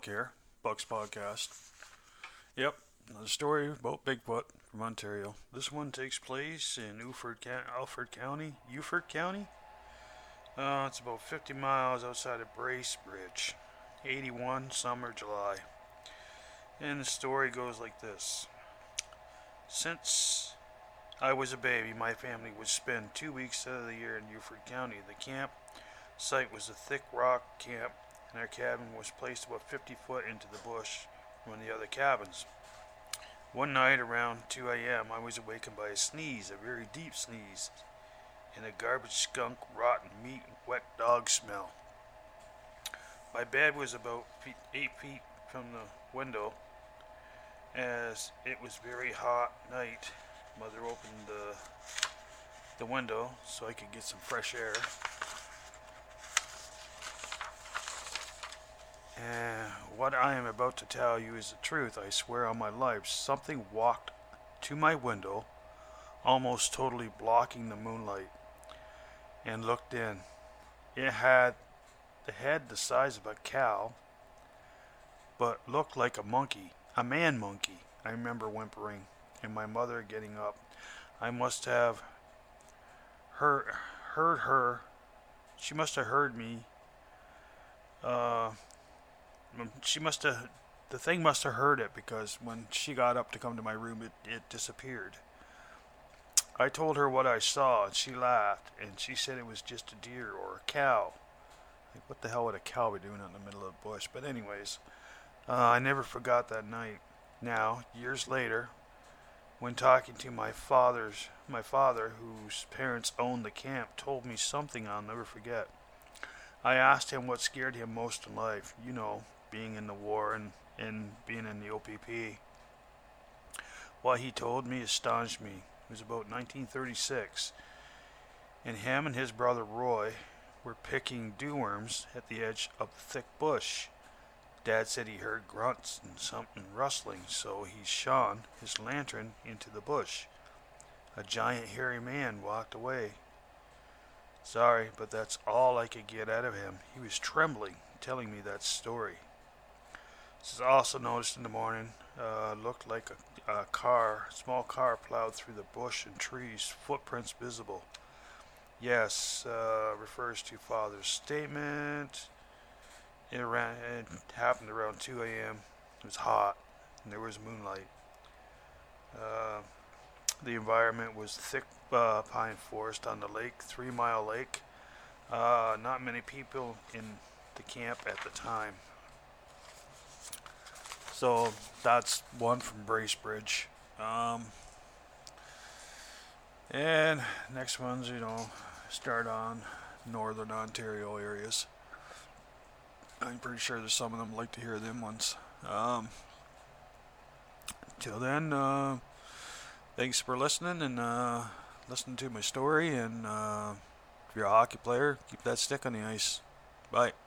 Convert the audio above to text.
here, Buck's Podcast. Yep, another story about Bigfoot from Ontario. This one takes place in Alford County, Uford County. It's about 50 miles outside of Bracebridge, 81 summer July. And the story goes like this. Since I was a baby, my family would spend 2 weeks out of the year in Uford County. The camp site was a thick rock camp, and our cabin was placed about 50 foot into the bush from the other cabins. One night around 2 a.m., I was awakened by a sneeze, a very deep sneeze, and a garbage skunk, rotten meat, wet dog smell. My bed was about 8 feet from the window. As it was very hot night, Mother opened the window so I could get some fresh air. And what I am about to tell you is the truth, I swear on my life. Something walked to my window, almost totally blocking the moonlight, and looked in. It had the head the size of a cow, but looked like a monkey, a man monkey. I remember whimpering, and my mother getting up. I must have heard her. She must have heard me. The thing must have heard it, because when she got up to come to my room, it disappeared. I told her what I saw, and she laughed, and she said it was just a deer or a cow. Like, what the hell would a cow be doing out in the middle of the bush? But anyways, I never forgot that night. Now, years later, when talking to my father, whose parents owned the camp, told me something I'll never forget. I asked him what scared him most in life. You know, being in the war and being in the OPP. What he told me astonished me. It was about 1936, and him and his brother Roy were picking dewworms at the edge of the thick bush. Dad said he heard grunts and something rustling, so he shone his lantern into the bush. A giant hairy man walked away. Sorry, but that's all I could get out of him. He was trembling, telling me that story. This is also noticed in the morning. Looked like a small car plowed through the bush and trees, footprints visible. Yes, refers to father's statement. It happened around 2 a.m. It was hot, and there was moonlight. The environment was thick pine forest on the lake, 3 Mile Lake. Not many people in the camp at the time. So that's one from Bracebridge. And next ones, start on northern Ontario areas. I'm pretty sure there's some of them like to hear them ones. Till then, thanks for listening and listening to my story. And if you're a hockey player, keep that stick on the ice. Bye.